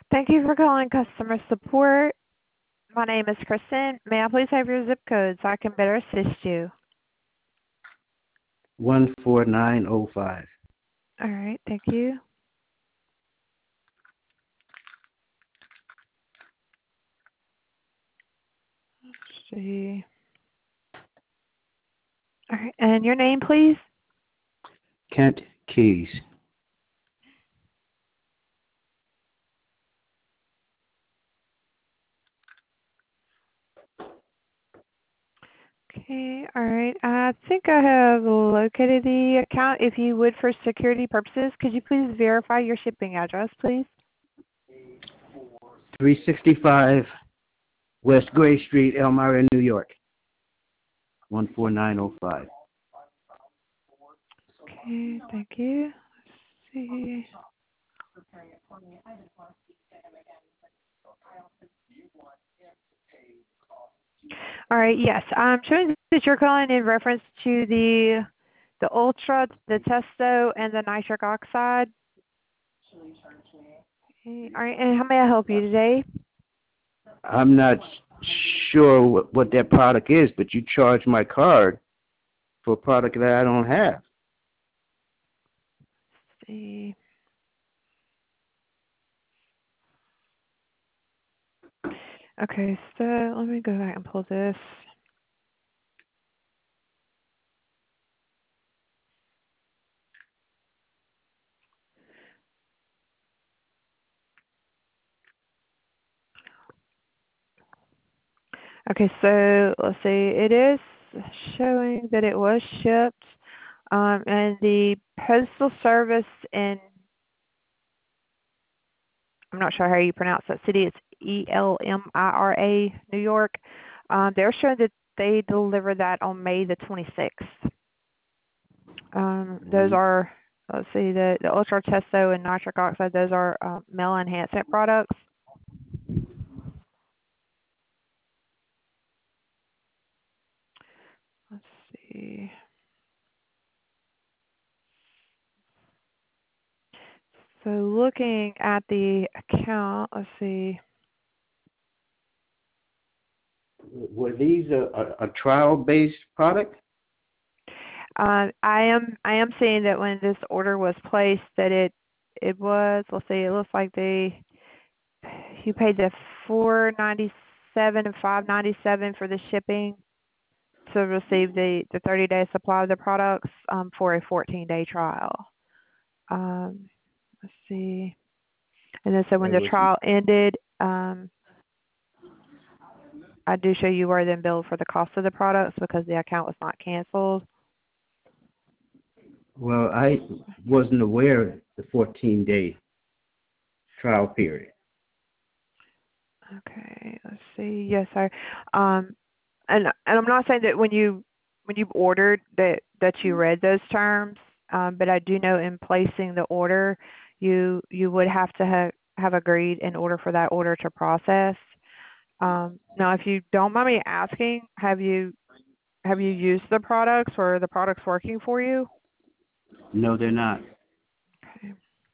Thank you for calling customer support. My name is Kristen. May I please have your zip code so I can better assist you? 14905. All right, thank you. Let's see. All right, and your name, please? Kent Keys. Okay, all right. I think I have located the account. If you would, for security purposes, could you please verify your shipping address, please? 365 West Gray Street, Elmira, New York. 14905. Okay, thank you. Let's see. All right, yes. I'm showing that you're calling in reference to the Ultra, the Testo, and the nitric oxide. Okay, all right, and how may I help you today? I'm not sure what that product is, but you charge my card for a product that I don't have. Let's see. Okay, so let me go back and pull this. Okay, so let's see. It is showing that it was shipped, and the postal service in, I'm not sure how you pronounce that city. It's Elmira, New York. They're showing that they delivered that on May the 26th. Those are, let's see, the Ultra Testo and nitric oxide. Those are male enhancement products. Let's see. So looking at the account, let's see. Were these a trial-based product? I am seeing that when this order was placed, that it was, let's see, it looks like you paid the $497 and $597 for the shipping to receive the 30-day supply of the products for a 14-day trial. Let's see. And then so when the trial ended, I do show you were then billed for the cost of the products because the account was not canceled. Well, I wasn't aware of the 14-day trial period. Okay, let's see. Yes, sir. And I'm not saying that when you've ordered that you read those terms, but I do know in placing the order, you would have to have agreed in order for that order to process. Now, if you don't mind me asking, have you used the products, or are the products working for you? No, they're not. Okay.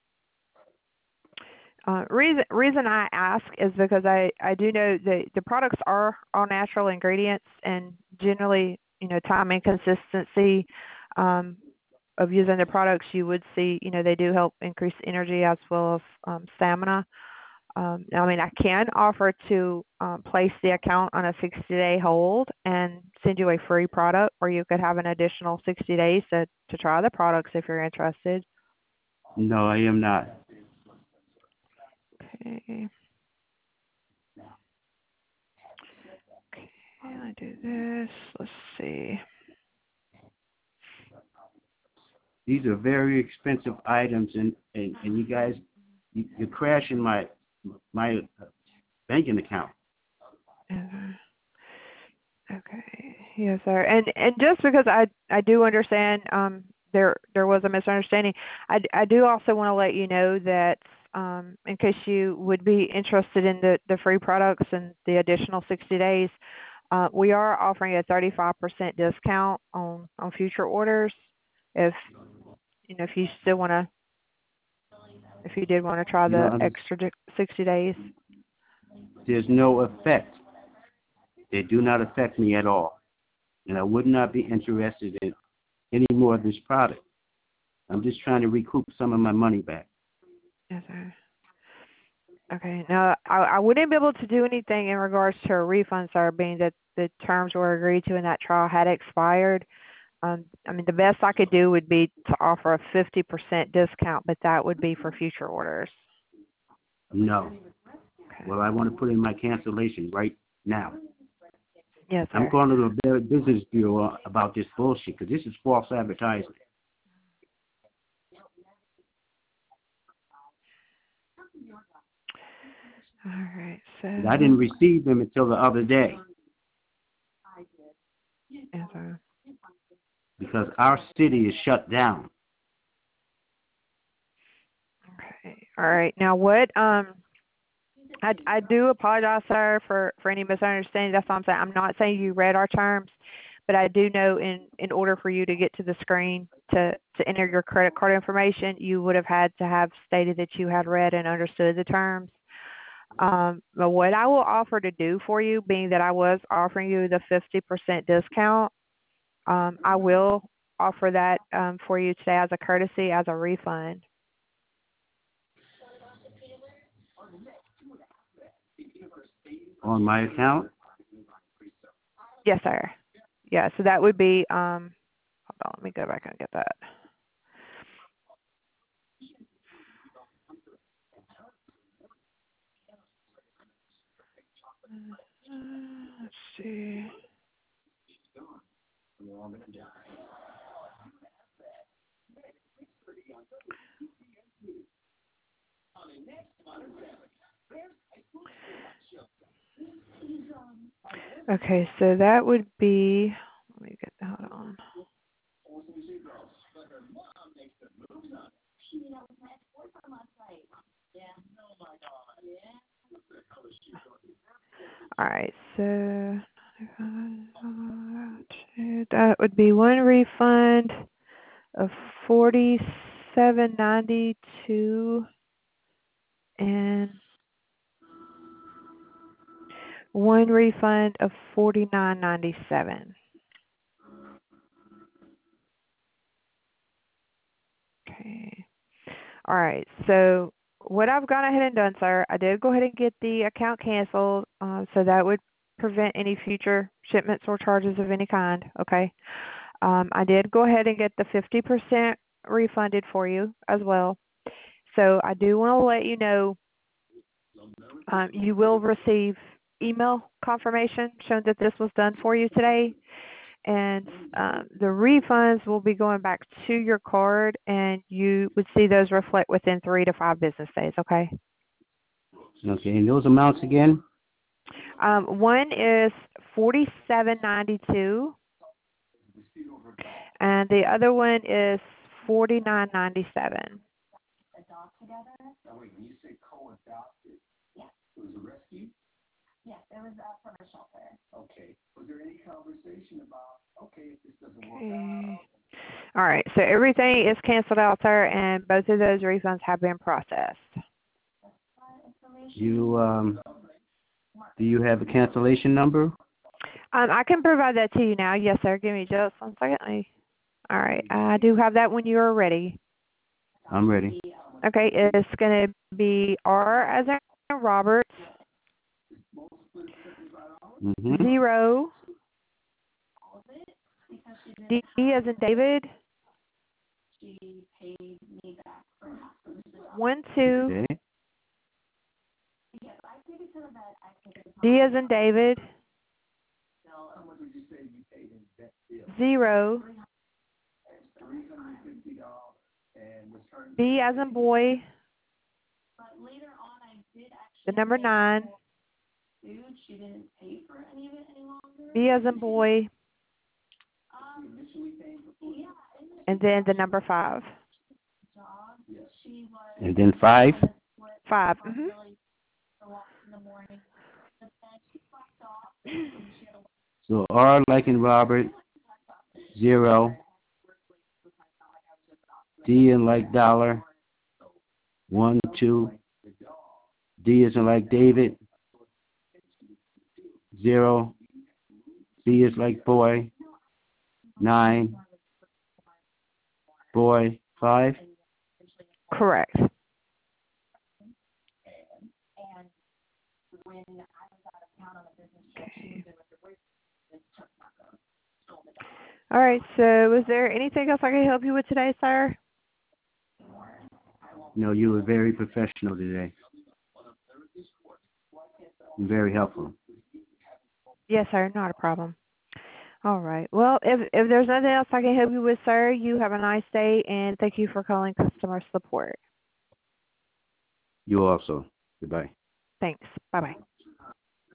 Reason I ask is because I do know that the products are all natural ingredients, and generally, time and consistency of using the products, you would see, they do help increase energy as well as stamina. I mean, I can offer to place the account on a 60-day hold and send you a free product, or you could have an additional 60 days to try the products if you're interested. No, I am not. Okay. Okay, I do this. Let's see. These are very expensive items, and you guys, you're crashing my banking account. Okay. Yes, sir. And just because I do understand there was a misunderstanding, I do also want to let you know that in case you would be interested in the free products and the additional 60 days, we are offering a 35% discount on future orders if if you still want to if you did want to try the extra 60 days. There's no effect. They do not affect me at all. And I would not be interested in any more of this product. I'm just trying to recoup some of my money back. Yes, sir. Okay. Now, I wouldn't be able to do anything in regards to a refund, sir, being that the terms were agreed to in that trial had expired. I mean, the best I could do would be to offer a 50% discount, but that would be for future orders. No. Okay. Well, I want to put in my cancellation right now. Yes, sir. I'm going to the Better Business Bureau about this bullshit because this is false advertising. All right. So And I didn't receive them until the other day. Yes, sir. Because our city is shut down. Okay. All right. Now, what I do apologize, sir, for any misunderstanding. That's what I'm saying. I'm not saying you read our terms, but I do know in order for you to get to the screen to enter your credit card information, you would have had to have stated that you had read and understood the terms. But what I will offer to do for you, being that I was offering you the 50% discount, I will offer that for you today as a courtesy, as a refund. On my account? Yes, sir. Yeah, so that would be, hold on, let me go back and get that. Let's see. Okay, so that would be, let me get that on. All right, so that would be one refund of $47.92 and one refund of $49.97. Okay. All right. So what I've gone ahead and done, sir, I did go ahead and get the account canceled, so that would prevent any future shipments or charges of any kind. Okay. I did go ahead and get the 50% refunded for you as well. So I do want to let you know you will receive email confirmation showing that this was done for you today. And the refunds will be going back to your card, and you would see those reflect within 3 to 5 business days, okay? Okay, and those amounts again? One is $47.92, and the other one is $49.97. Yes, it was from a shelter. Okay. Was there any conversation about, if this doesn't work out? All right. So everything is canceled out, sir, and both of those refunds have been processed. Do you have a cancellation number? I can provide that to you now. Yes, sir. Give me just 1 second. All right. I do have that when you are ready. I'm ready. Okay. It's going to be R as in Robert. 0 D as in David. 1 2 Okay. D as in David. 0 B as in boy. The number 9. B as in boy. And then the number 5. And then 5? 5. So R like in Robert, 0, D in like dollar, 1, 2, D is like David, 0, B is like boy, 9, boy, 5. Correct. Okay. All right, so was there anything else I can help you with today, sir? No, you were very professional today. And very helpful. Yes, sir, not a problem. All right. Well, if there's nothing else I can help you with, sir, you have a nice day, and thank you for calling customer support. You also. Goodbye. Thanks. Bye-bye.